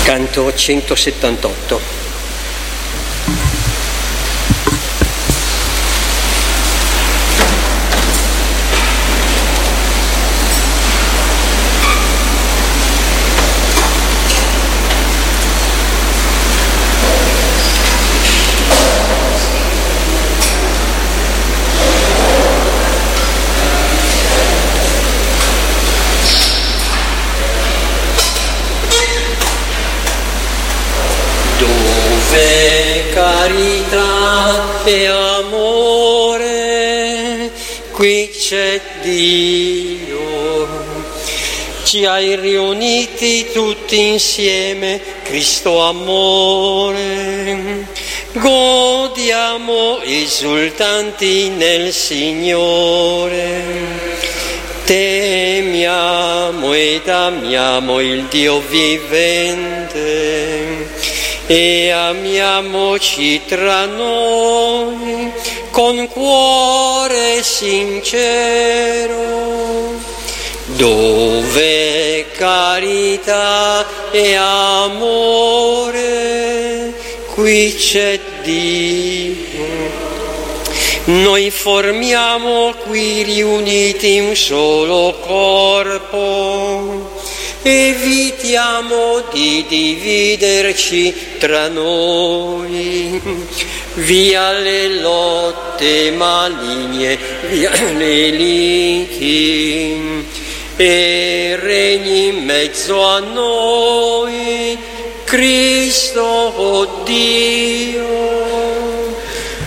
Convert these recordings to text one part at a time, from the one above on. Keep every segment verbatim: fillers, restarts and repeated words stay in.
Canto centosettantotto. Carità e amore, qui c'è Dio. Ci hai riuniti tutti insieme, Cristo amore. Godiamo esultanti nel Signore. Temiamo ed amiamo il Dio vivente. E amiamoci tra noi con cuore sincero, dove carità e amore, qui c'è Dio. Noi formiamo qui riuniti un solo corpo. Evitiamo di dividerci tra noi, via le lotte maligne, via le liti, e regni in mezzo a noi, Cristo, oh Dio,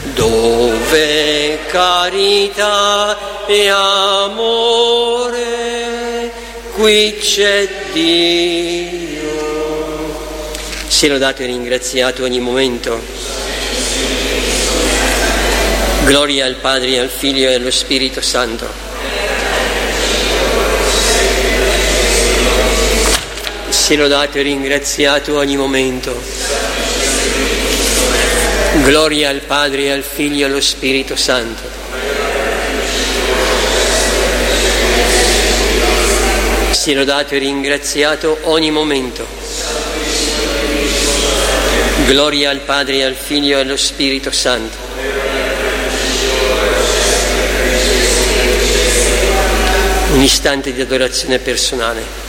dove carità e amore, qui c'è Dio. Sia lodato e ringraziato ogni momento. Gloria al Padre, al Figlio e allo Spirito Santo. Sia lodato e ringraziato ogni momento. Gloria al Padre, al Figlio e allo Spirito Santo. Sia lodato e ringraziato ogni momento. Gloria al Padre, al Figlio e allo Spirito Santo. Un istante di adorazione personale.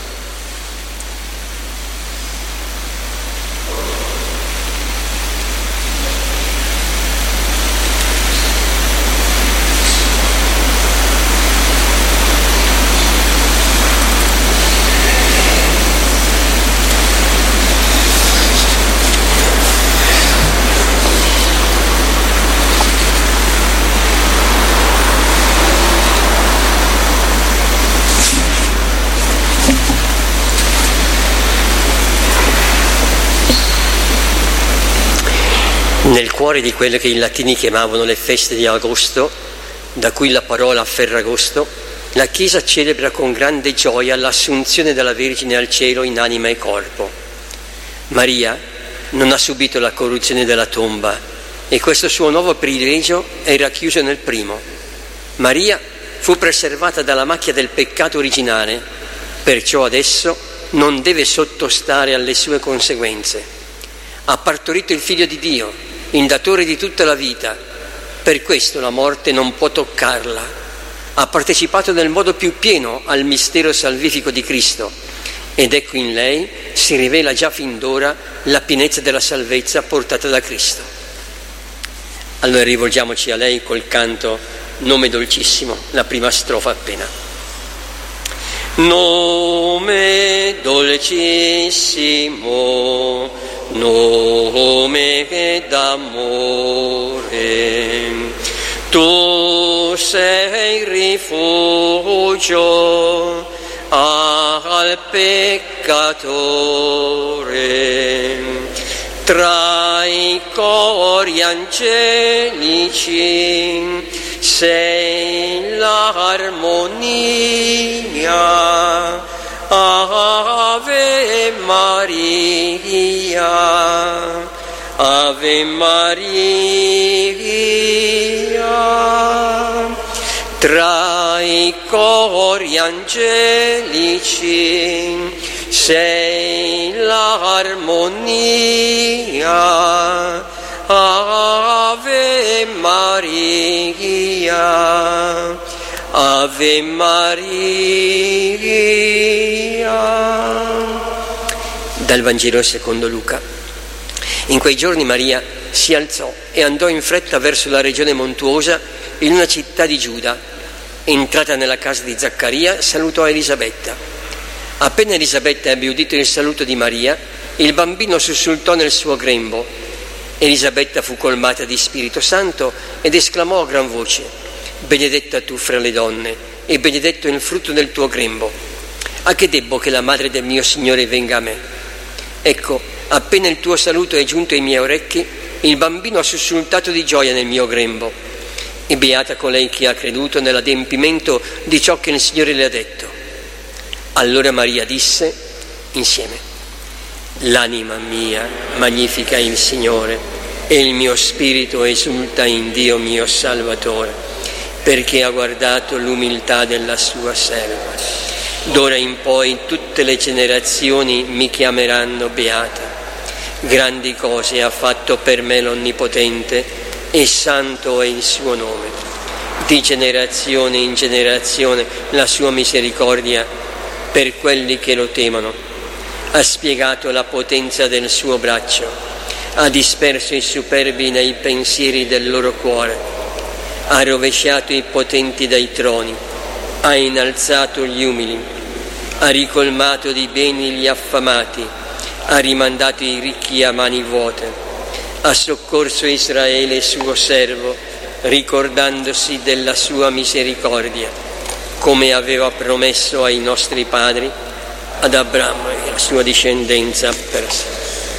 Nel cuore di quelle che i latini chiamavano le feste di agosto, da cui la parola Ferragosto, la Chiesa celebra con grande gioia l'assunzione della Vergine al cielo in anima e corpo. Maria non ha subito la corruzione della tomba e questo suo nuovo privilegio è racchiuso nel primo. Maria fu preservata dalla macchia del peccato originale, perciò adesso non deve sottostare alle sue conseguenze. Ha partorito il Figlio di Dio, il datore di tutta la vita, per questo la morte non può toccarla. Ha partecipato nel modo più pieno al mistero salvifico di Cristo ed ecco in lei si rivela già fin d'ora la pienezza della salvezza portata da Cristo. Allora rivolgiamoci a lei col canto Nome dolcissimo, la prima strofa appena. Nome dolcissimo, nome d'amore, tu sei rifugio al peccatore, tra i cori angelici sei l'armonia. Ave Maria, Ave Maria, tra i cori angelici sei l'armonia. Ave Maria, Ave Maria. Dal Vangelo secondo Luca. In quei giorni Maria si alzò e andò in fretta verso la regione montuosa in una città di Giuda. Entrata nella casa di Zaccaria, salutò Elisabetta. Appena Elisabetta ebbe udito il saluto di Maria, il bambino sussultò nel suo grembo. Elisabetta fu colmata di Spirito Santo ed esclamò a gran voce: benedetta tu fra le donne e benedetto il frutto del tuo grembo. A che debbo che la madre del mio Signore venga a me? Ecco, appena il tuo saluto è giunto ai miei orecchi, il bambino ha sussultato di gioia nel mio grembo. E beata colei che ha creduto nell'adempimento di ciò che il Signore le ha detto. Allora Maria disse insieme: l'anima mia magnifica il Signore e il mio spirito esulta in Dio mio Salvatore, perché ha guardato l'umiltà della sua serva. D'ora in poi tutte le generazioni mi chiameranno beata. Grandi cose ha fatto per me l'Onnipotente e santo è il suo nome. Di generazione in generazione la sua misericordia per quelli che lo temono. Ha spiegato la potenza del suo braccio, ha disperso i superbi nei pensieri del loro cuore, ha rovesciato i potenti dai troni, ha innalzato gli umili, ha ricolmato di beni gli affamati, ha rimandato i ricchi a mani vuote, ha soccorso Israele suo servo, ricordandosi della sua misericordia, come aveva promesso ai nostri padri, ad Abramo e alla sua discendenza per sé.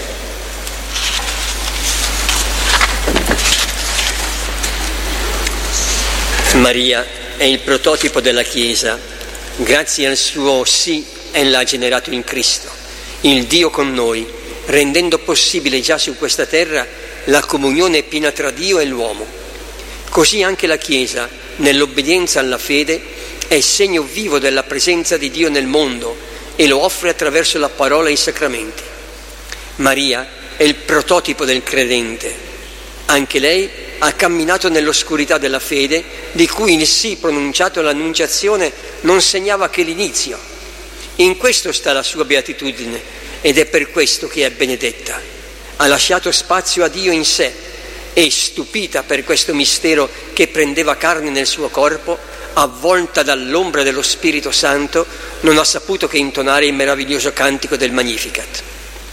Maria è il prototipo della Chiesa. Grazie al suo sì, ella ha generato in Cristo, il Dio con noi, rendendo possibile già su questa terra la comunione piena tra Dio e l'uomo. Così anche la Chiesa, nell'obbedienza alla fede, è segno vivo della presenza di Dio nel mondo e lo offre attraverso la parola e i sacramenti. Maria è il prototipo del credente. Anche lei ha camminato nell'oscurità della fede, di cui il sì pronunciato all'annunciazione non segnava che l'inizio. In questo sta la sua beatitudine ed è per questo che è benedetta. Ha lasciato spazio a Dio in sé e, stupita per questo mistero che prendeva carne nel suo corpo, avvolta dall'ombra dello Spirito Santo, non ha saputo che intonare il meraviglioso cantico del Magnificat.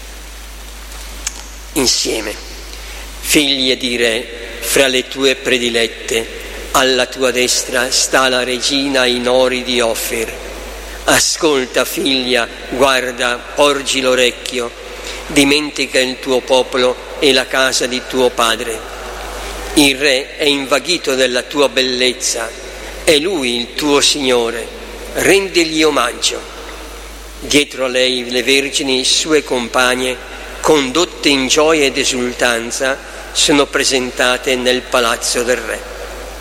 Insieme: figlie di Re, fra le tue predilette, alla tua destra sta la regina in ori di Ofir. Ascolta, figlia, guarda, porgi l'orecchio, dimentica il tuo popolo e la casa di tuo padre. Il Re è invaghito della tua bellezza, è lui il tuo Signore, rendegli omaggio. Dietro a lei le vergini, sue compagne, condotte in gioia ed esultanza, sono presentate nel palazzo del Re.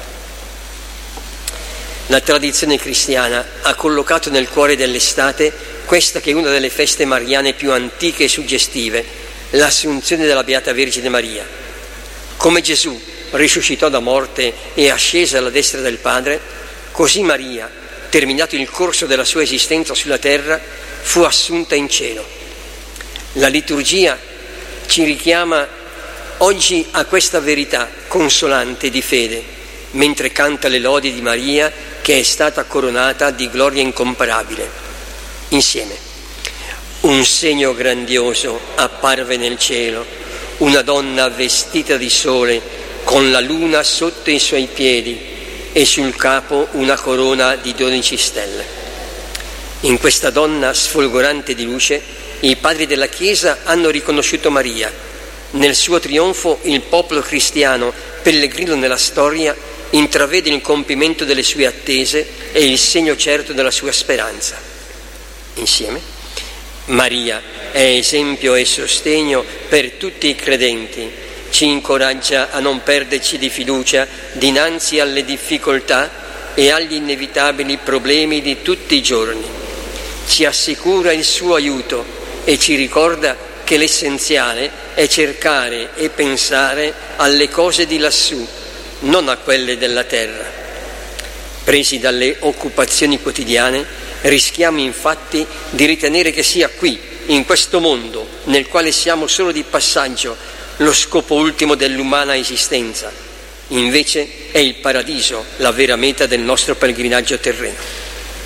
La tradizione cristiana ha collocato nel cuore dell'estate questa che è una delle feste mariane più antiche e suggestive, l'Assunzione della Beata Vergine Maria. Come Gesù risuscitò da morte e ascese alla destra del Padre, così Maria, terminato il corso della sua esistenza sulla terra, fu assunta in cielo. La liturgia ci richiama oggi a questa verità consolante di fede, mentre canta le lodi di Maria che è stata coronata di gloria incomparabile. Insieme: un segno grandioso apparve nel cielo, una donna vestita di sole con la luna sotto i suoi piedi e sul capo una corona di dodici stelle. In questa donna sfolgorante di luce i padri della Chiesa hanno riconosciuto Maria. Nel suo trionfo il popolo cristiano, pellegrino nella storia, intravede il compimento delle sue attese e il segno certo della sua speranza. Insieme: Maria è esempio e sostegno per tutti i credenti, ci incoraggia a non perderci di fiducia dinanzi alle difficoltà e agli inevitabili problemi di tutti i giorni. ci assicura il suo aiuto e ci ricorda che l'essenziale è cercare e pensare alle cose di lassù, non a quelle della terra. Presi dalle occupazioni quotidiane, rischiamo infatti di ritenere che sia qui, in questo mondo, nel quale siamo solo di passaggio, lo scopo ultimo dell'umana esistenza. Invece è il paradiso la vera meta del nostro pellegrinaggio terreno.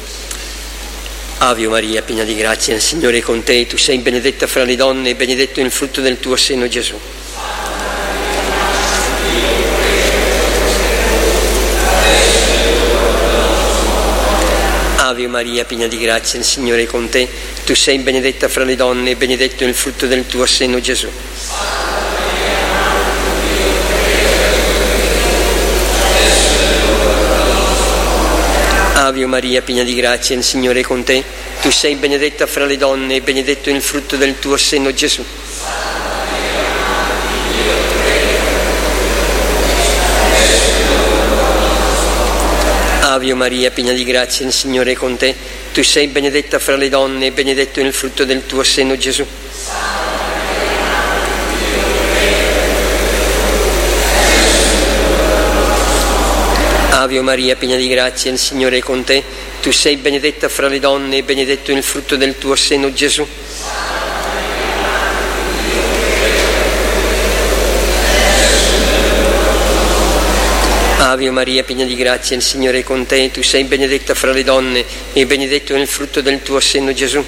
Ave Maria, piena di grazia, il Signore è con te, tu sei benedetta fra le donne e benedetto è il frutto del tuo seno, Gesù. Ave Maria, piena di grazia, il Signore è con te, tu sei benedetta fra le donne e benedetto è il frutto del tuo seno, Gesù. Ave Maria, piena di grazia, il Signore è con te, tu sei benedetta fra le donne e benedetto è il frutto del tuo seno, Gesù. Ave Maria, piena di grazia, il Signore è con te, tu sei benedetta fra le donne e benedetto è il frutto del tuo seno, Gesù. Ave Maria, piena di grazia, il Signore è con te, tu sei benedetta fra le donne e benedetto è il frutto del tuo seno, Gesù. Ave Maria, piena di grazia, il Signore è con te, tu sei benedetta fra le donne e benedetto è il frutto del tuo seno, Gesù.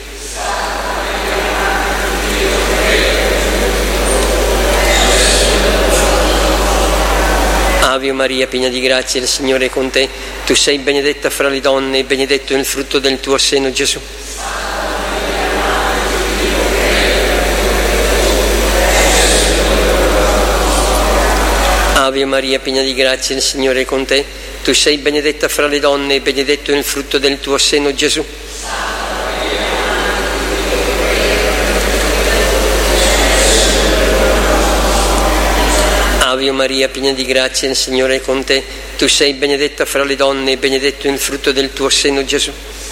Ave Maria, piena di grazia, il Signore è con te, tu sei benedetta fra le donne e benedetto è il frutto del tuo seno, Gesù. Ave Maria, piena di grazia, il Signore è con te, tu sei benedetta fra le donne e benedetto è il frutto del tuo seno, Gesù. Ave Maria, piena di grazia, il Signore è con te, tu sei benedetta fra le donne e benedetto è il frutto del tuo seno, Gesù.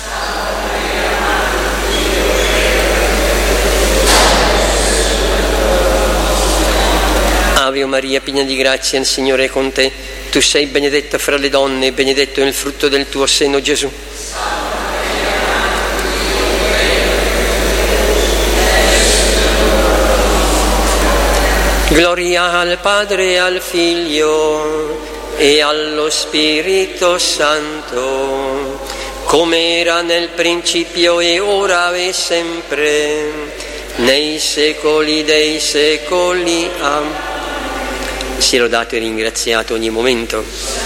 Ave Maria, piena di grazia, il Signore è con te, tu sei benedetta fra le donne e benedetto è il frutto del tuo seno, Gesù. Gloria al Padre e al Figlio e allo Spirito Santo, come era nel principio e ora e sempre, nei secoli dei secoli. Amen. Sia lodato e ringraziato ogni momento.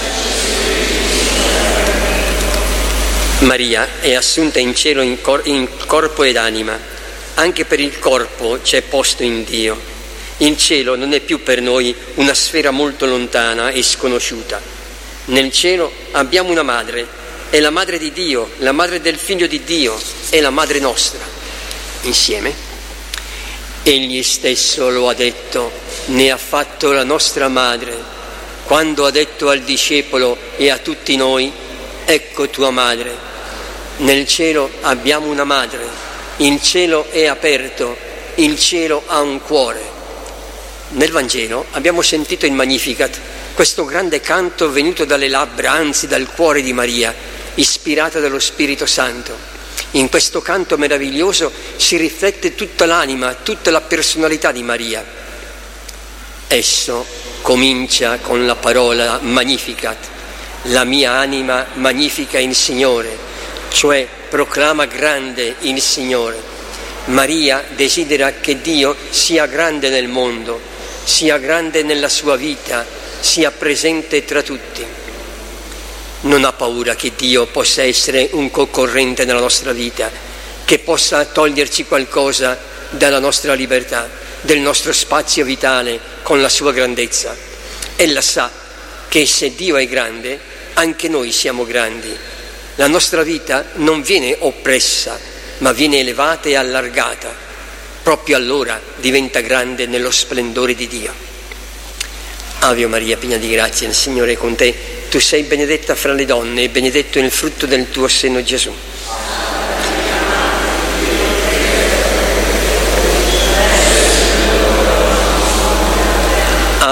Maria è assunta in cielo in, cor- in corpo ed anima. Anche per il corpo c'è posto in Dio. Il cielo non è più per noi una sfera molto lontana e sconosciuta. Nel cielo abbiamo una madre, è la madre di Dio, la madre del Figlio di Dio, è la madre nostra. Insieme. Egli stesso lo ha detto, ne ha fatto la nostra madre, quando ha detto al discepolo e a tutti noi, ecco tua madre. Nel cielo abbiamo una madre, il cielo è aperto, il cielo ha un cuore. Nel Vangelo abbiamo sentito il Magnificat, questo grande canto venuto dalle labbra, anzi dal cuore di Maria, ispirata dallo Spirito Santo. In questo canto meraviglioso si riflette tutta l'anima, tutta la personalità di Maria. Esso comincia con la parola Magnificat, la mia anima magnifica il Signore, cioè proclama grande il Signore. Maria desidera che Dio sia grande nel mondo, sia grande nella sua vita, sia presente tra tutti. Non ha paura che Dio possa essere un concorrente nella nostra vita, che possa toglierci qualcosa dalla nostra libertà, del nostro spazio vitale con la sua grandezza. Ella sa che se Dio è grande, anche noi siamo grandi. La nostra vita non viene oppressa, ma viene elevata e allargata. Proprio allora diventa grande nello splendore di Dio. Ave Maria, piena di grazia, il Signore è con te, tu sei benedetta fra le donne e benedetto è il frutto del tuo seno, Gesù.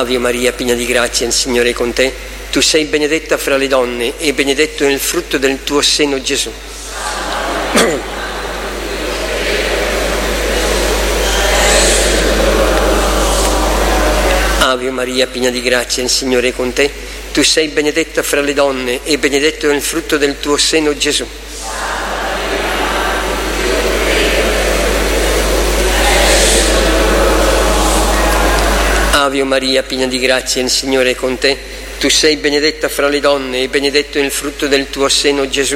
Ave Maria, piena di grazia, il Signore è con te. Tu sei benedetta fra le donne e benedetto è il frutto del tuo seno, Gesù. Ave Maria, piena di grazia, il Signore è con te. Tu sei benedetta fra le donne e benedetto è il frutto del tuo seno, Gesù. Ave Maria, piena di grazia, il Signore è con te. Tu sei benedetta fra le donne e benedetto è il frutto del tuo seno, Gesù.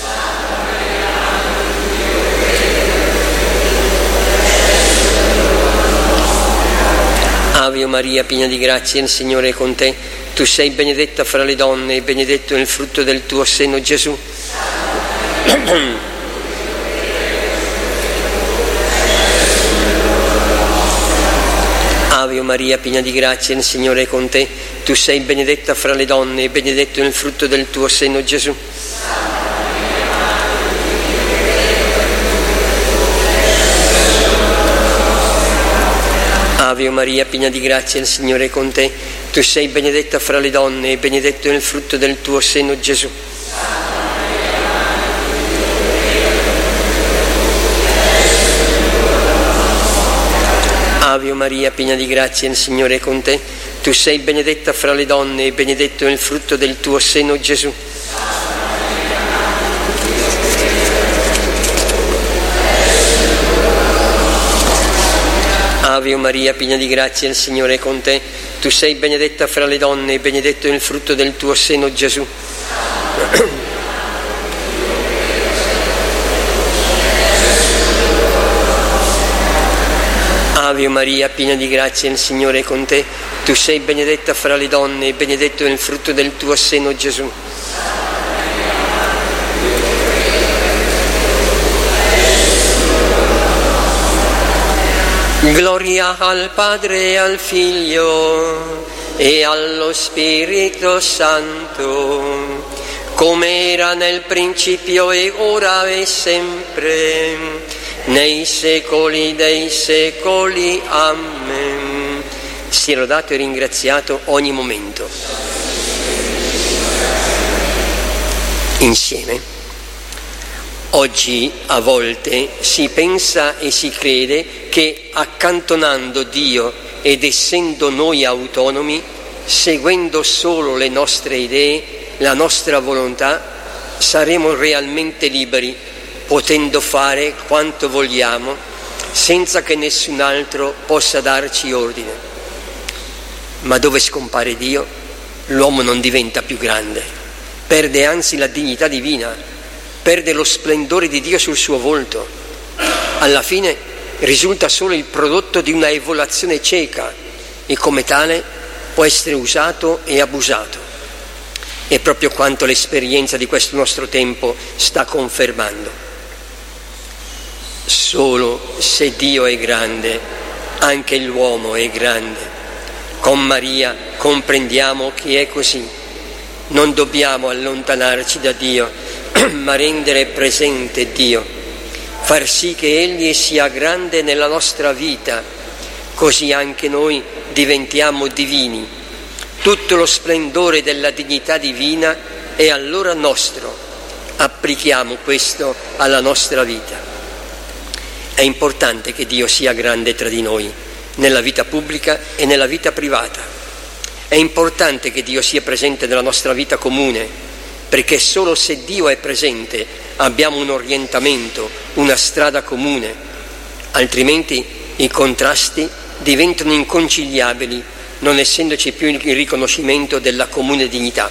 Ave Maria, piena di grazia, il Signore è con te. Tu sei benedetta fra le donne e benedetto è il frutto del tuo seno, Gesù. Ave Maria, piena di grazia, il Signore è con te. Tu sei benedetta fra le donne e benedetto è il frutto del tuo seno, Gesù. Ave Maria, piena di grazia, il Signore è con te. Tu sei benedetta fra le donne e benedetto è il frutto del tuo seno, Gesù. Ave Maria, piena di grazia, il Signore è con te. Tu sei benedetta fra le donne e benedetto è il frutto del tuo seno, Gesù. Ave Maria, piena di grazia, il Signore è con te. Tu sei benedetta fra le donne e benedetto è il frutto del tuo seno, Gesù. Ave Maria, piena di grazia, il Signore è con te. Tu sei benedetta fra le donne e benedetto è il frutto del tuo seno, Gesù. Gloria al Padre e al Figlio e allo Spirito Santo, come era nel principio e ora e sempre, nei secoli dei secoli. Amen. Sia lodato e ringraziato ogni momento. Insieme. Oggi a volte si pensa e si crede che accantonando Dio ed essendo noi autonomi, seguendo solo le nostre idee, la nostra volontà, saremo realmente liberi, potendo fare quanto vogliamo, senza che nessun altro possa darci ordine. Ma dove scompare Dio, l'uomo non diventa più grande, perde anzi la dignità divina, perde lo splendore di Dio sul suo volto. Alla fine risulta solo il prodotto di una evoluzione cieca e come tale può essere usato e abusato. È proprio quanto l'esperienza di questo nostro tempo sta confermando. Solo se Dio è grande, anche l'uomo è grande. Con Maria comprendiamo che è così. Non dobbiamo allontanarci da Dio, ma rendere presente Dio, far sì che Egli sia grande nella nostra vita, così anche noi diventiamo divini. Tutto lo splendore della dignità divina è allora nostro. Applichiamo questo alla nostra vita. È importante che Dio sia grande tra di noi, nella vita pubblica e nella vita privata. È importante che Dio sia presente nella nostra vita comune, perché solo se Dio è presente abbiamo un orientamento, una strada comune, altrimenti i contrasti diventano inconciliabili, non essendoci più il riconoscimento della comune dignità.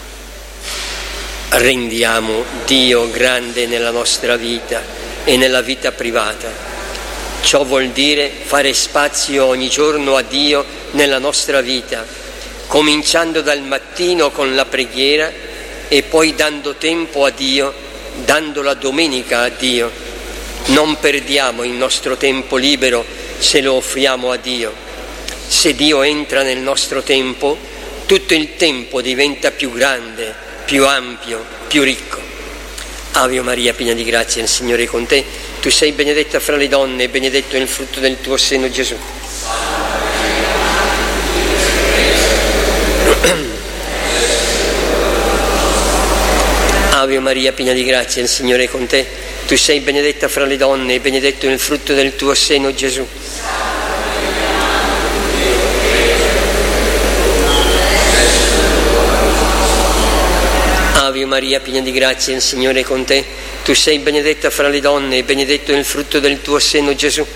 Rendiamo Dio grande nella nostra vita e nella vita privata. Ciò vuol dire fare spazio ogni giorno a Dio nella nostra vita, cominciando dal mattino con la preghiera e poi dando tempo a Dio, dando la domenica a Dio. Non perdiamo il nostro tempo libero se lo offriamo a Dio. Se Dio entra nel nostro tempo, tutto il tempo diventa più grande, più ampio, più ricco. Ave Maria, piena di grazia, il Signore è con te. Tu sei benedetta fra le donne e benedetto è il frutto del tuo seno, Gesù. Ave Maria, piena di grazia, il Signore è con te. Tu sei benedetta fra le donne e benedetto è il frutto del tuo seno, Gesù. Ave Maria, piena di grazia, il Signore è con te. Tu sei benedetta fra le donne e benedetto è il frutto del tuo seno, Gesù.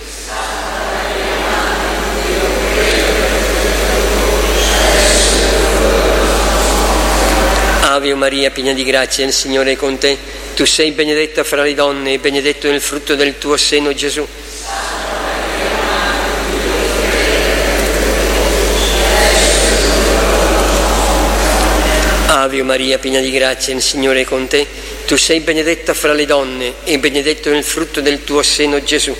Ave Maria, piena di grazia, il Signore è con te. Tu sei benedetta fra le donne e benedetto è il frutto del tuo seno, Gesù. Ave Maria, piena di grazia, il Signore è con te. Tu sei benedetta fra le donne e benedetto è il frutto del tuo seno, Gesù.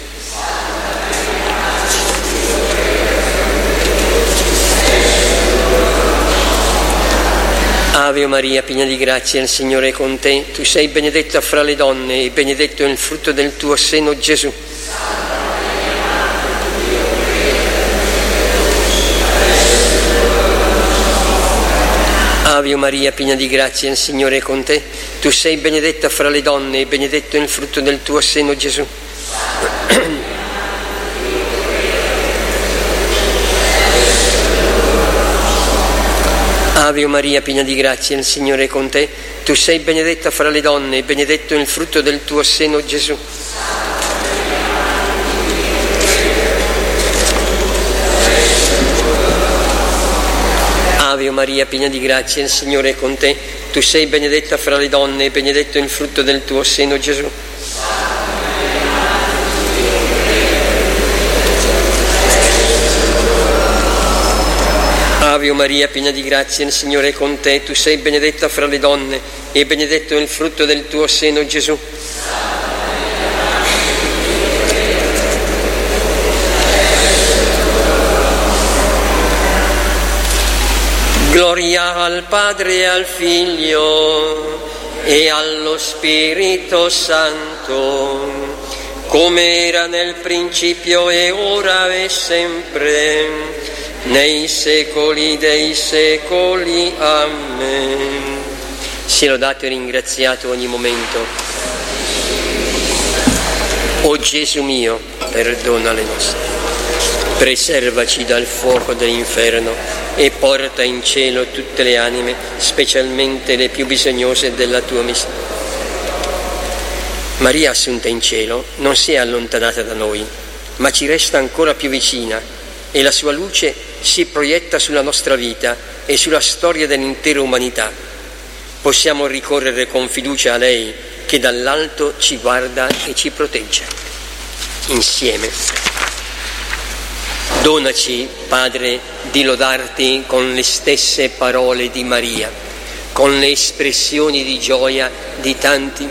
Ave Maria, piena di grazia, il Signore è con te. Tu sei benedetta fra le donne e benedetto è il frutto del tuo seno, Gesù. Ave Maria, piena di grazia, il Signore è con te. Tu sei benedetta fra le donne e benedetto è il frutto del tuo seno, Gesù. Ave Maria, piena di grazia, il Signore è con te. Tu sei benedetta fra le donne e benedetto è il frutto del tuo seno, Gesù. Ave Maria, piena di grazia, il Signore è con te. Tu sei benedetta fra le donne e benedetto è il frutto del tuo seno, Gesù. Ave Maria, piena di grazia, il Signore è con te. Tu sei benedetta fra le donne e benedetto è il frutto del tuo seno, Gesù. Gloria al Padre e al Figlio e allo Spirito Santo, come era nel principio e ora e sempre, nei secoli dei secoli. Amen. Sia lodato e ringraziato ogni momento. O Gesù mio, perdona le nostre, preservaci dal fuoco dell'inferno e porta in cielo tutte le anime, specialmente le più bisognose della tua misericordia. Maria assunta in cielo non si è allontanata da noi, ma ci resta ancora più vicina e la sua luce si proietta sulla nostra vita e sulla storia dell'intera umanità. Possiamo ricorrere con fiducia a lei che dall'alto ci guarda e ci protegge. Insieme. Donaci, Padre, di lodarti con le stesse parole di Maria, con le espressioni di gioia di tanti.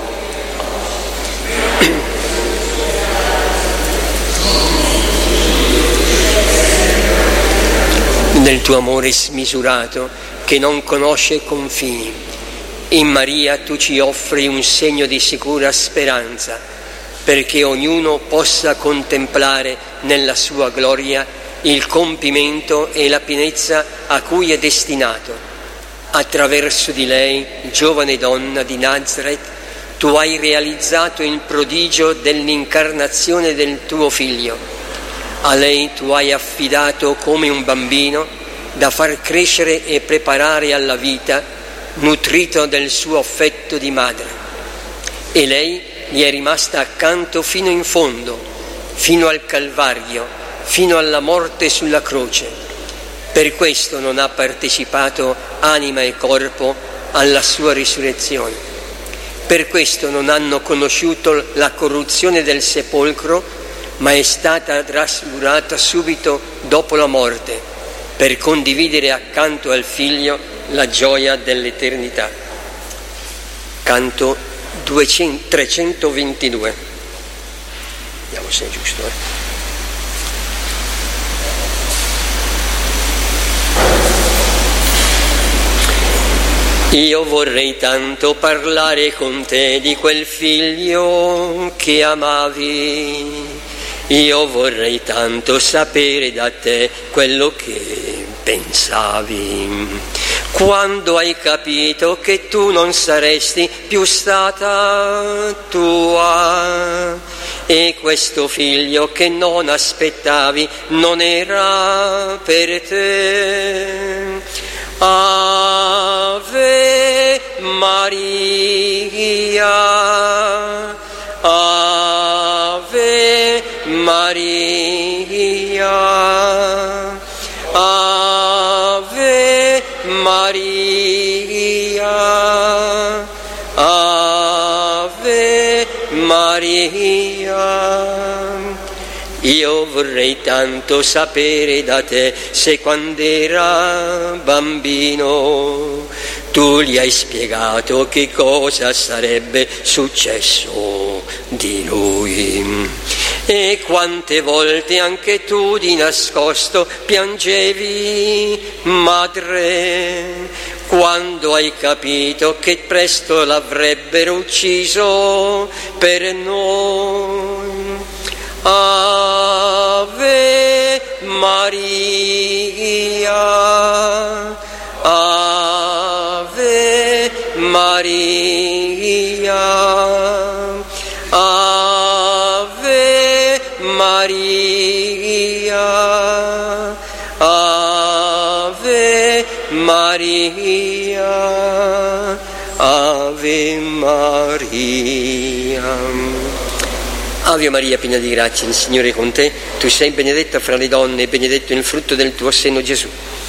Nel tuo amore smisurato che non conosce confini, in Maria tu ci offri un segno di sicura speranza, perché ognuno possa contemplare nella sua gloria il compimento e la pienezza a cui è destinato. Attraverso di lei, giovane donna di Nazareth, tu hai realizzato il prodigio dell'incarnazione del tuo Figlio. A lei tu hai affidato come un bambino da far crescere e preparare alla vita, nutrito del suo affetto di madre. E lei gli è rimasta accanto fino in fondo, fino al Calvario, fino alla morte sulla croce. Per questo non ha partecipato anima e corpo alla sua risurrezione. Per questo non hanno conosciuto la corruzione del sepolcro, ma è stata trasfigurata subito dopo la morte, per condividere accanto al Figlio la gioia dell'eternità. Canto trecentoventidue. Vediamo se è giusto. Eh? Io vorrei tanto parlare con te di quel figlio che amavi. Io vorrei tanto sapere da te quello che pensavi. quando hai capito che tu non saresti più stata tua e questo figlio che non aspettavi non era per te. Ave Maria, Ave Maria, Ave Maria, Ave Maria. Io vorrei tanto sapere da te se quando era bambino tu gli hai spiegato che cosa sarebbe successo di lui. E quante volte anche tu di nascosto piangevi, madre, quando hai capito che presto l'avrebbero ucciso per noi. Ave Maria, Ave Maria, Ave Maria, Ave Maria, Ave Maria. Ave Maria, piena di grazia, il Signore è con te. Tu sei benedetta fra le donne e benedetto è il frutto del tuo seno, Gesù.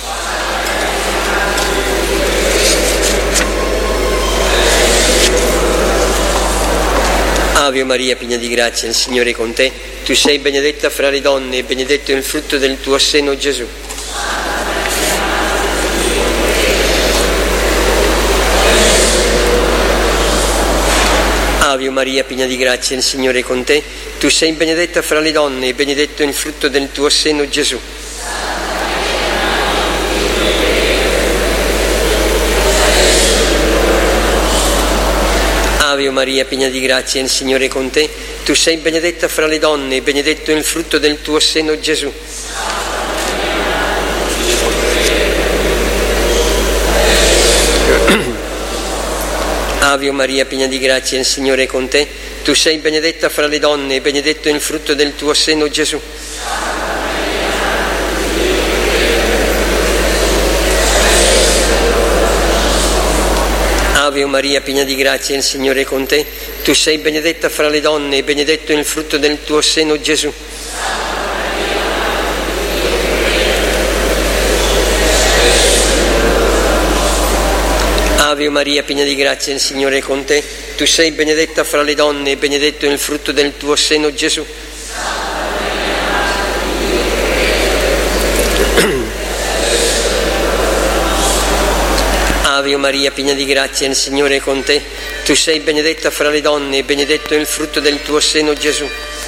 Ave Maria, piena di grazia, il Signore è con te. Tu sei benedetta fra le donne e benedetto è il frutto del tuo seno, Gesù. Ave Maria, piena di grazia, il Signore è con te. Tu sei benedetta fra le donne e benedetto è il frutto del tuo seno, Gesù. Ave Maria, piena di grazia, il Signore è con te. Tu sei benedetta fra le donne e benedetto è il frutto del tuo seno, Gesù. Ave Maria, piena di grazia, il Signore è con te. Tu sei benedetta fra le donne e benedetto è il frutto del tuo seno, Gesù. Ave Maria, piena di grazia, il Signore è con te. Tu sei benedetta fra le donne e benedetto è il frutto del tuo seno, Gesù. Ave Maria, piena di grazia, il Signore è con te. Tu sei benedetta fra le donne e benedetto è il frutto del tuo seno, Gesù. Ave Maria, piena di grazia, il Signore è con te. Tu sei benedetta fra le donne e benedetto è il frutto del tuo seno, Gesù.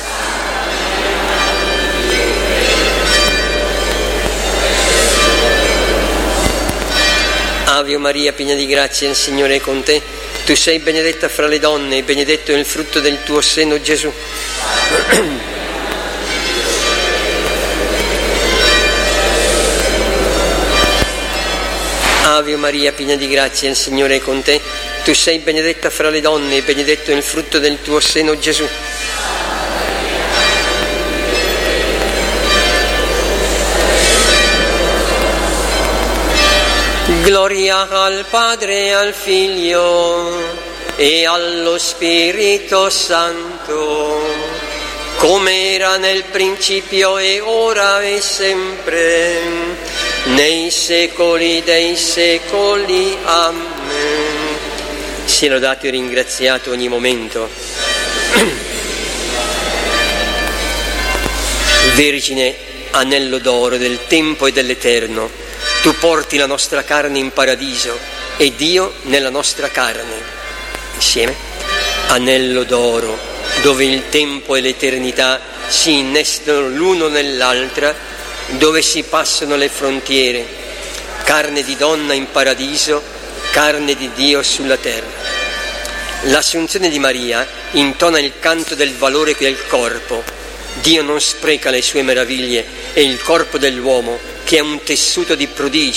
Ave Maria, piena di grazia, il Signore è con te. Tu sei benedetta fra le donne e benedetto è il frutto del tuo seno, Gesù. Ave Maria, piena di grazia, il Signore è con te. Tu sei benedetta fra le donne e benedetto è il frutto del tuo seno, Gesù. Gloria al Padre, al Figlio e allo Spirito Santo, come era nel principio e ora e sempre, nei secoli dei secoli. Amen. Sia lodato e ringraziato ogni momento. Vergine, anello d'oro del tempo e dell'eterno, tu porti la nostra carne in paradiso e Dio nella nostra carne. Insieme. Anello d'oro, dove il tempo e l'eternità si innestano l'uno nell'altra, dove si passano le frontiere, carne di donna in paradiso, carne di Dio sulla terra. L'Assunzione di Maria intona il canto del valore che è il corpo. Dio non spreca le sue meraviglie e il corpo dell'uomo, che è un tessuto di prodigi,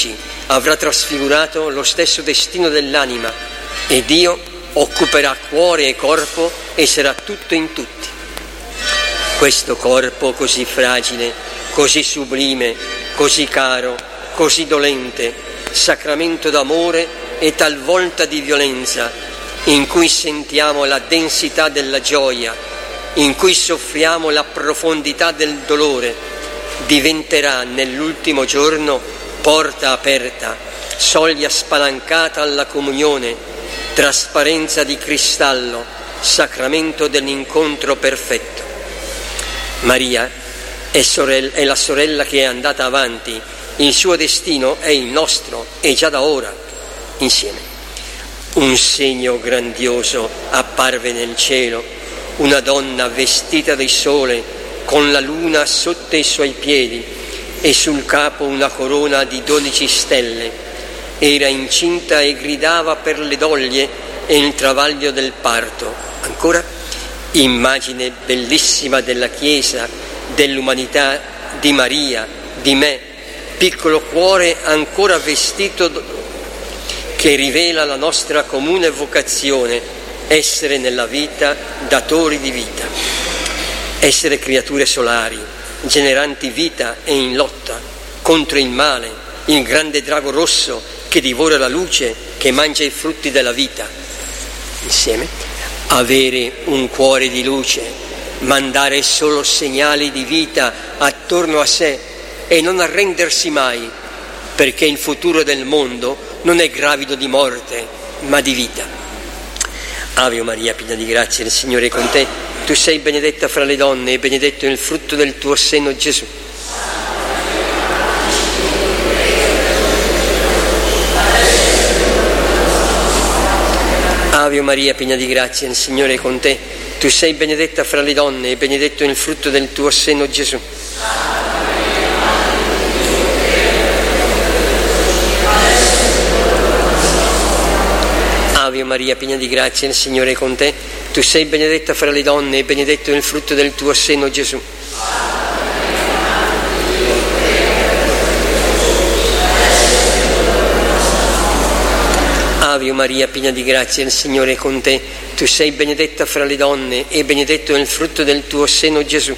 avrà trasfigurato lo stesso destino dell'anima e Dio occuperà cuore e corpo e sarà tutto in tutti. Questo corpo così fragile, così sublime, così caro, così dolente, sacramento d'amore e talvolta di violenza, in cui sentiamo la densità della gioia, in cui soffriamo la profondità del dolore, diventerà nell'ultimo giorno porta aperta, soglia spalancata alla comunione, trasparenza di cristallo, sacramento dell'incontro perfetto. Maria è, sorella, è la sorella che è andata avanti, il suo destino è il nostro e già da ora, insieme. Un segno grandioso apparve nel cielo, una donna vestita di sole, con la luna sotto i suoi piedi e sul capo una corona di dodici stelle. Era incinta e gridava per le doglie e il travaglio del parto. Ancora, immagine bellissima della Chiesa, dell'umanità, di Maria, di me, piccolo cuore ancora vestito, che rivela la nostra comune vocazione, essere nella vita datori di vita, essere creature solari, generanti vita e in lotta contro il male, il grande drago rosso che divora la luce, che mangia i frutti della vita. Insieme, avere un cuore di luce, mandare solo segnali di vita attorno a sé e non arrendersi mai, perché il futuro del mondo non è gravido di morte, ma di vita. Ave Maria, piena di grazia, il Signore è con te. Tu sei benedetta fra le donne e benedetto è il frutto del tuo seno, Gesù. Ave Maria, piena di grazia, il Signore è con te. Tu sei benedetta fra le donne e benedetto è il frutto del tuo seno, Gesù. Ave Maria, piena di grazia, il Signore è con te. Tu sei benedetta fra le donne e benedetto è il frutto del tuo seno, Gesù. Ave Maria, piena di grazia, il Signore è con te. Tu sei benedetta fra le donne e benedetto è il frutto del tuo seno, Gesù.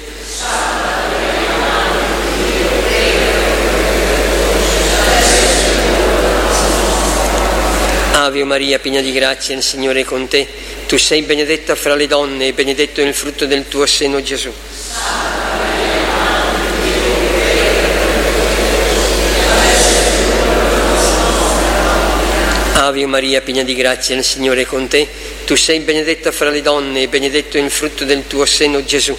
Ave Maria, piena di grazia, il Signore è con te. Tu sei benedetta fra le donne e benedetto è il frutto del tuo seno, Gesù. Ave Maria, piena di grazia, il Signore è con te. Tu sei benedetta fra le donne e benedetto è il frutto del tuo seno, Gesù.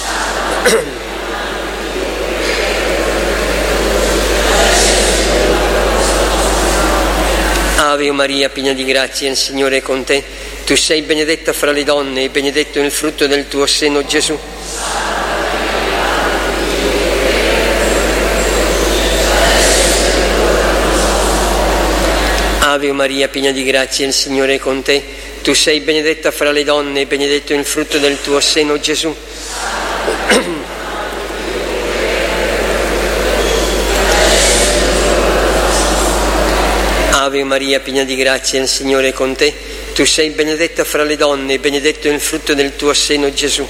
Ave Maria, piena di grazia, il Signore è con te. Tu sei benedetta fra le donne e benedetto è il frutto del tuo seno, Gesù. Ave Maria, piena di grazia, il Signore è con te. Tu sei benedetta fra le donne e benedetto è il frutto del tuo seno, Gesù. Ave Maria, piena di grazia, il Signore è con te. Tu sei benedetta fra le donne e benedetto è il frutto del tuo seno, Gesù.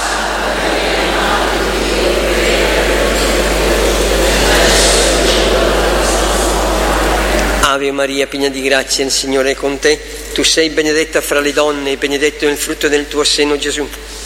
Ave Maria, piena di grazia, il Signore è con te. Tu sei benedetta fra le donne e benedetto è il frutto del tuo seno, Gesù.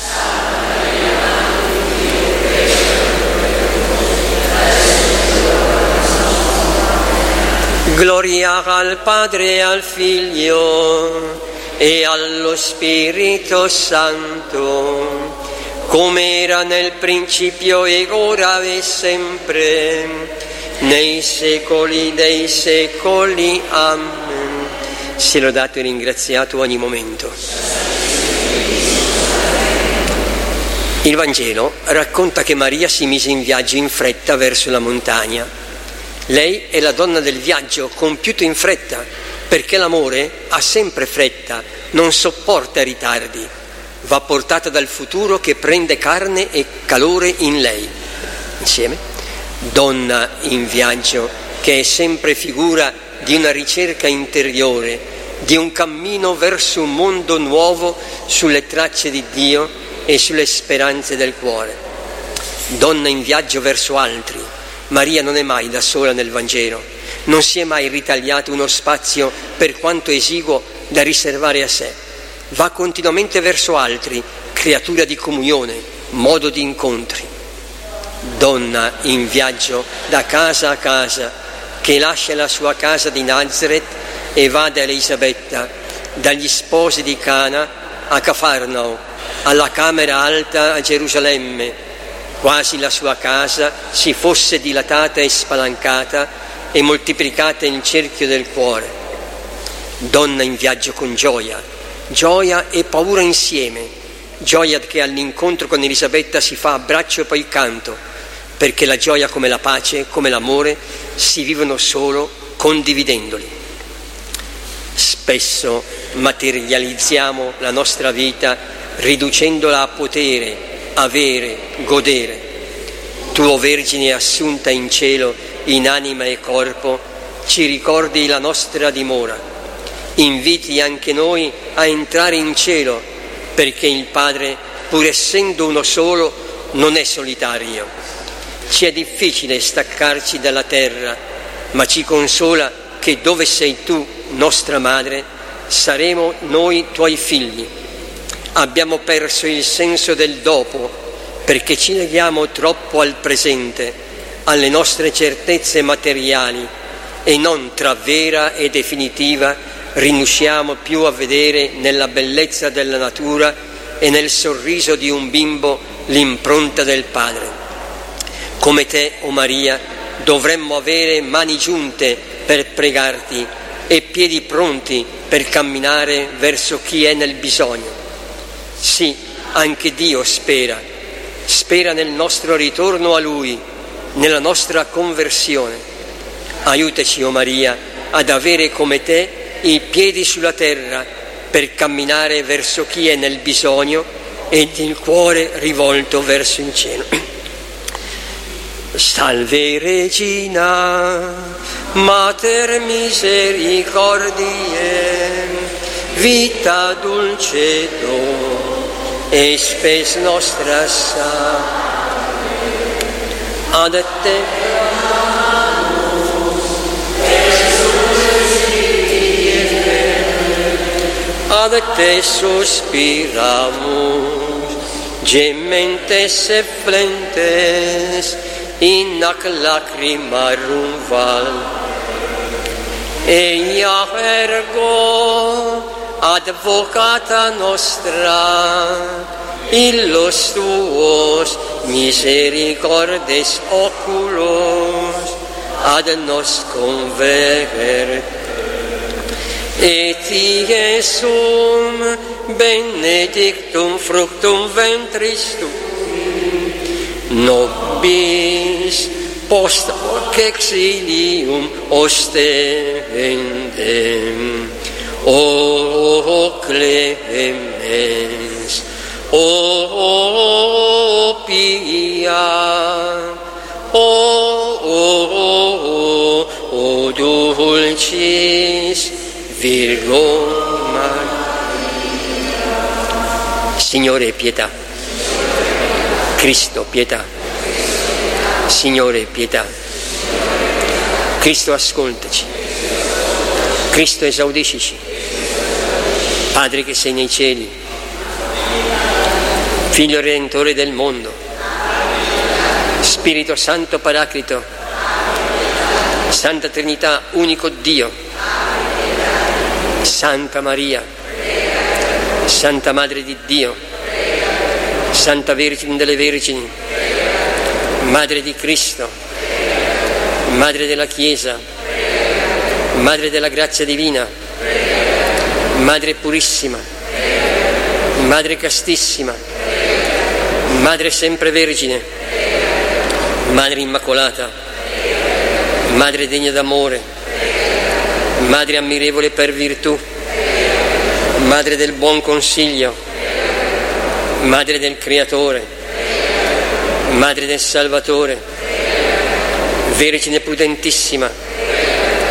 Gloria al Padre e al Figlio e allo Spirito Santo, come era nel principio e ora e sempre, nei secoli dei secoli. Amen. Sia lodato e ringraziato ogni momento. Il Vangelo racconta che Maria si mise in viaggio in fretta verso la montagna. Lei è la donna del viaggio, compiuto in fretta, perché l'amore ha sempre fretta, non sopporta ritardi, va portata dal futuro che prende carne e calore in lei. Insieme, donna in viaggio, che è sempre figura di una ricerca interiore, di un cammino verso un mondo nuovo sulle tracce di Dio e sulle speranze del cuore. Donna in viaggio verso altri, Maria non è mai da sola nel Vangelo, non si è mai ritagliato uno spazio, per quanto esiguo, da riservare a sé. Va continuamente verso altri, creatura di comunione, modo di incontri. Donna in viaggio da casa a casa, che lascia la sua casa di Nazareth e va da Elisabetta, dagli sposi di Cana a Cafarnao, alla camera alta a Gerusalemme, quasi la sua casa si fosse dilatata e spalancata e moltiplicata in cerchio del cuore. Donna in viaggio con gioia, gioia e paura insieme, gioia che all'incontro con Elisabetta si fa a braccio e poi canto, perché la gioia come la pace, come l'amore, si vivono solo condividendoli. Spesso materializziamo la nostra vita riducendola a potere, avere, godere. Tu, o Vergine assunta in cielo in anima e corpo, ci ricordi la nostra dimora. Inviti anche noi a entrare in cielo, perché il Padre, pur essendo uno solo, non è solitario. Ci è difficile staccarci dalla terra, ma ci consola che dove sei tu, nostra madre, saremo noi tuoi figli. Abbiamo perso il senso del dopo, perché ci leghiamo troppo al presente, alle nostre certezze materiali, e non tra vera e definitiva rinunciamo più a vedere nella bellezza della natura e nel sorriso di un bimbo l'impronta del Padre. Come te, o Maria, dovremmo avere mani giunte per pregarti e piedi pronti per camminare verso chi è nel bisogno. Sì, anche Dio spera, spera nel nostro ritorno a Lui, nella nostra conversione. Aiutaci, o Maria, ad avere come te i piedi sulla terra per camminare verso chi è nel bisogno ed il cuore rivolto verso il cielo. Salve Regina, Mater misericordiae, vita dulcedo, e spes nostra sa. Ad te ad te suspiramus, gementes et flentes, in ac lacrimarum val. Eia ergo advocata nostra, illos tuos misericordes oculos ad nos convert. Et Iesum benedictum fructum ventris tui, nobis post hoc exilium ostendem. O clemens, o pia, o, o, o dulcis Virgo Maria. Signore, pietà. Cristo, pietà. Signore, pietà. Cristo, ascoltaci. Cristo, esaudiscici. Padre che sei nei cieli, Figlio Redentore del mondo, Spirito Santo Paraclito, Santa Trinità, unico Dio, Santa Maria, Santa Madre di Dio, Santa Vergine delle Vergini, Madre di Cristo, Madre della Chiesa, Madre della grazia divina, Madre purissima, Madre castissima, Madre sempre vergine, Madre immacolata, Madre degna d'amore, Madre ammirevole per virtù, Madre del buon consiglio, Madre del Creatore, Madre del Salvatore, Vergine prudentissima,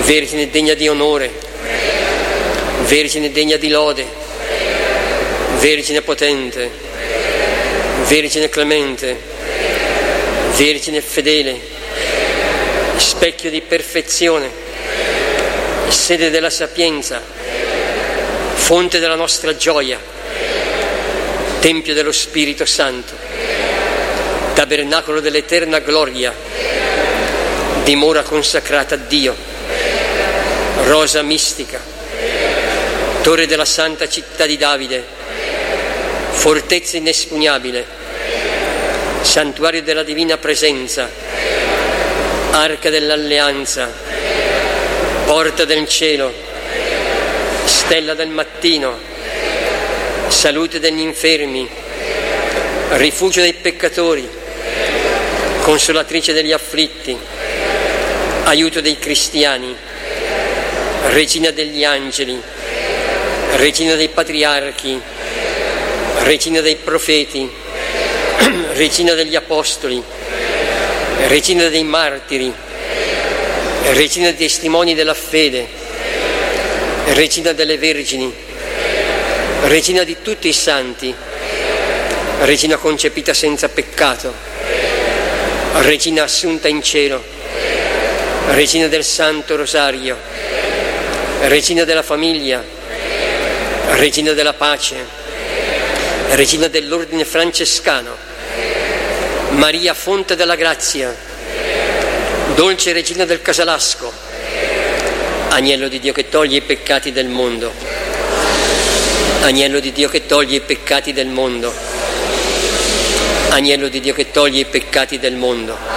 Vergine degna di onore, Vergine degna di lode, Vergine potente, Vergine clemente, Vergine fedele, specchio di perfezione, sede della sapienza, fonte della nostra gioia, tempio dello Spirito Santo, tabernacolo dell'eterna gloria, dimora consacrata a Dio, rosa mistica, torre della santa città di Davide, fortezza inespugnabile, santuario della divina presenza, arca dell'alleanza, porta del cielo, stella del mattino, salute degli infermi, rifugio dei peccatori, consolatrice degli afflitti, aiuto dei cristiani, regina degli angeli, regina dei patriarchi, regina dei profeti, regina degli apostoli, regina dei martiri, regina dei testimoni della fede, regina delle vergini, regina di tutti i santi, regina concepita senza peccato, regina assunta in cielo, regina del Santo Rosario, regina della famiglia, regina della pace, regina dell'ordine francescano, Maria fonte della grazia, dolce regina del Casalasco, agnello di Dio che toglie i peccati del mondo, agnello di Dio che toglie i peccati del mondo, agnello di Dio che toglie i peccati del mondo.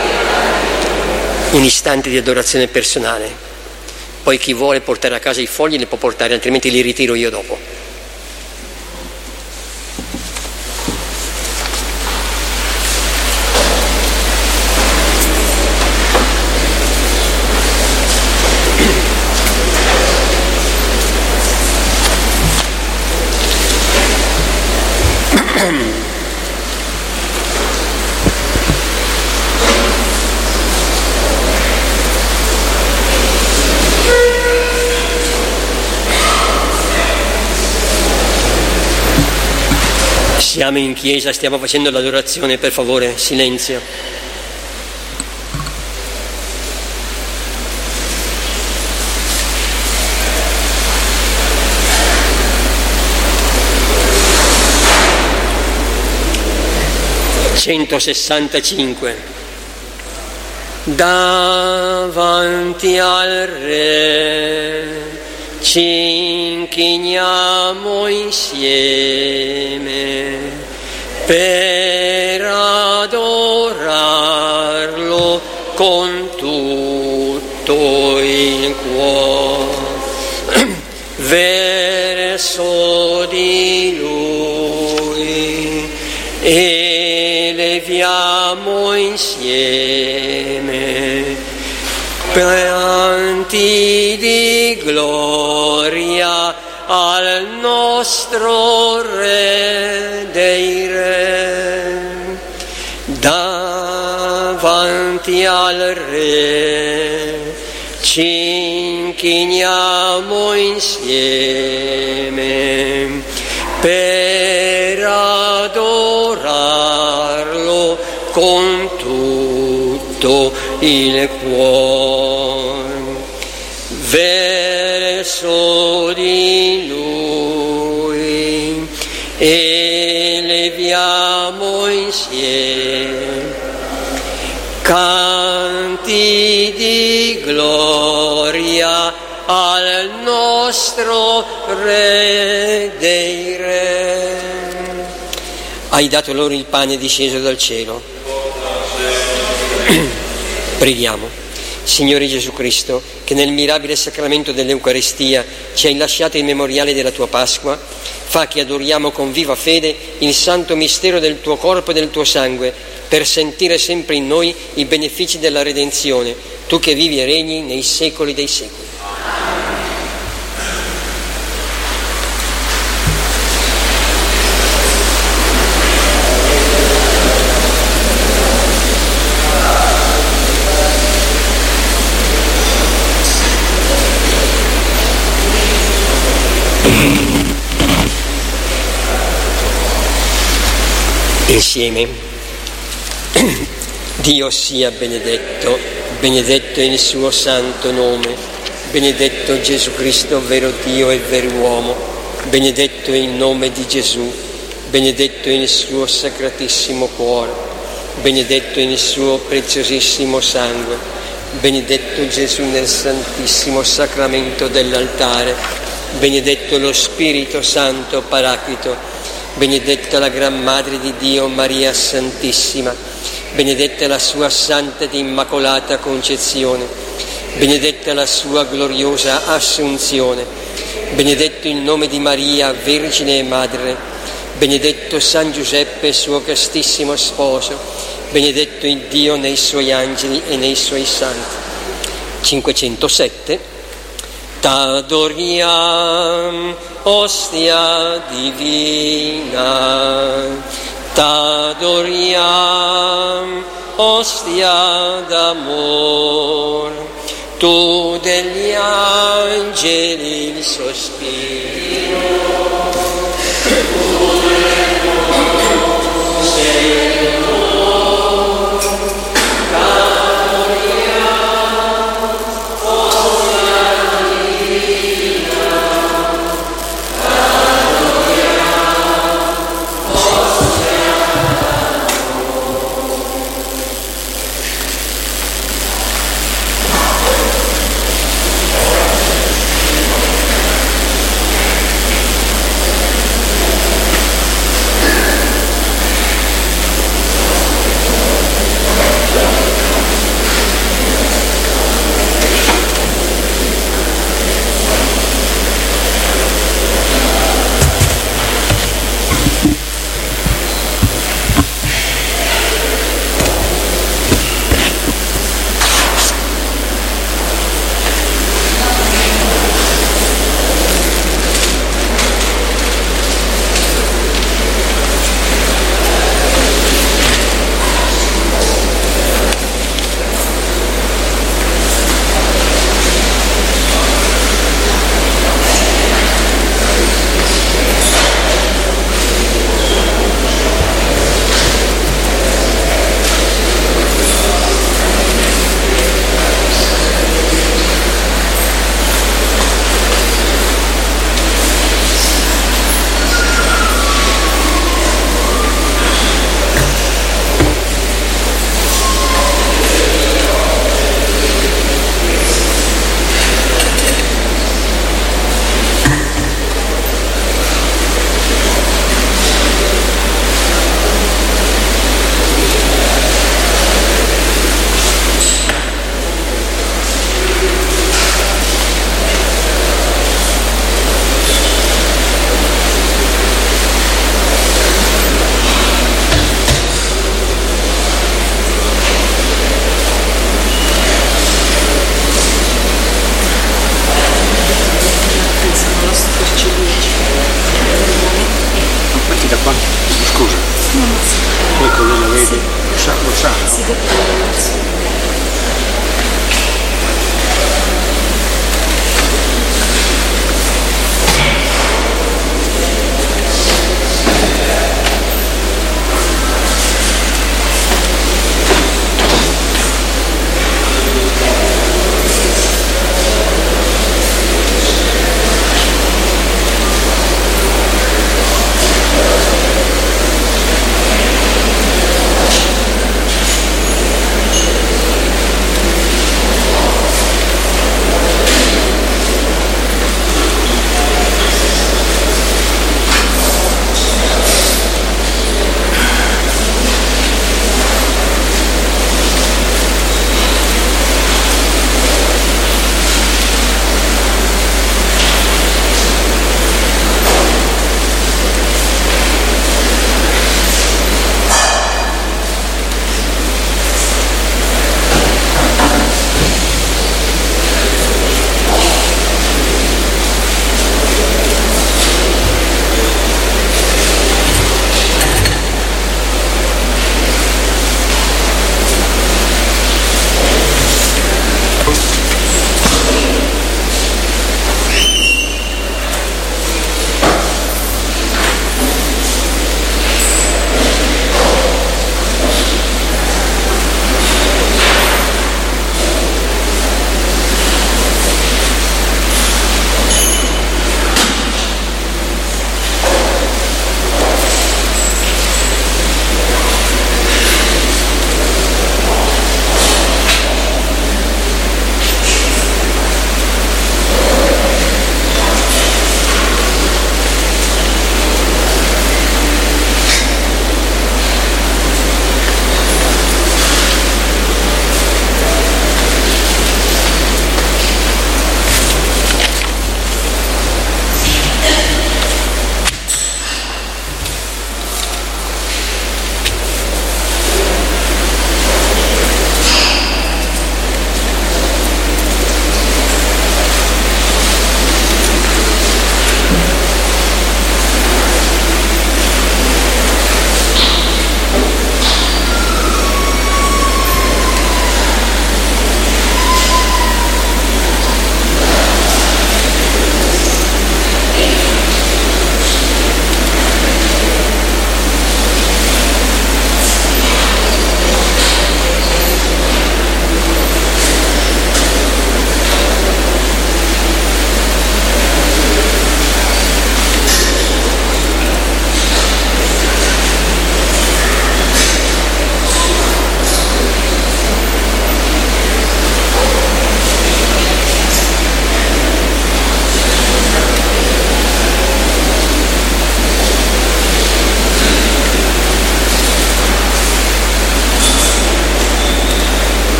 Un istante di adorazione personale, poi chi vuole portare a casa i fogli li può portare, altrimenti li ritiro io dopo. Siamo in chiesa, stiamo facendo l'adorazione, per favore, silenzio. centosessantacinque. Davanti al Re ci inchiniamo insieme per adorarlo con tutto il cuore, verso di Lui eleviamo insieme pianti di gloria al nostro Re dei Re. Davanti al Re ci inchiniamo insieme per adorarlo con tutto il cuore, verso di Lui eleviamo insieme canti di gloria al nostro Re dei Re. Hai dato loro il pane disceso dal cielo. Preghiamo. Signore Gesù Cristo, che nel mirabile sacramento dell'Eucaristia ci hai lasciato il memoriale della tua Pasqua, fa che adoriamo con viva fede il santo mistero del tuo corpo e del tuo sangue, per sentire sempre in noi i benefici della redenzione, tu che vivi e regni nei secoli dei secoli. Insieme. Dio sia benedetto, benedetto il suo santo nome, benedetto Gesù Cristo, vero Dio e vero uomo, benedetto il nome di Gesù, benedetto il suo sacratissimo cuore, benedetto il suo preziosissimo sangue, benedetto Gesù nel santissimo sacramento dell'altare, benedetto lo Spirito Santo Paraclito, benedetta la Gran Madre di Dio Maria Santissima, benedetta la sua santa ed immacolata concezione, benedetta la sua gloriosa assunzione, benedetto il nome di Maria, Vergine e Madre, benedetto San Giuseppe, suo castissimo sposo, benedetto il Dio nei suoi angeli e nei suoi santi. cinquecentosette. T'adoriam, ostia divina, t'adoriam, ostia d'amor, tu degli angeli il sospiro, tu sei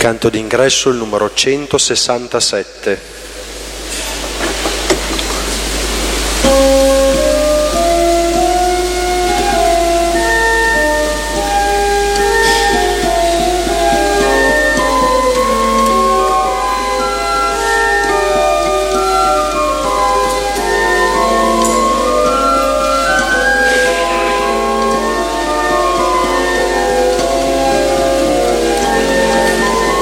Canto d'ingresso il numero centosessantasette.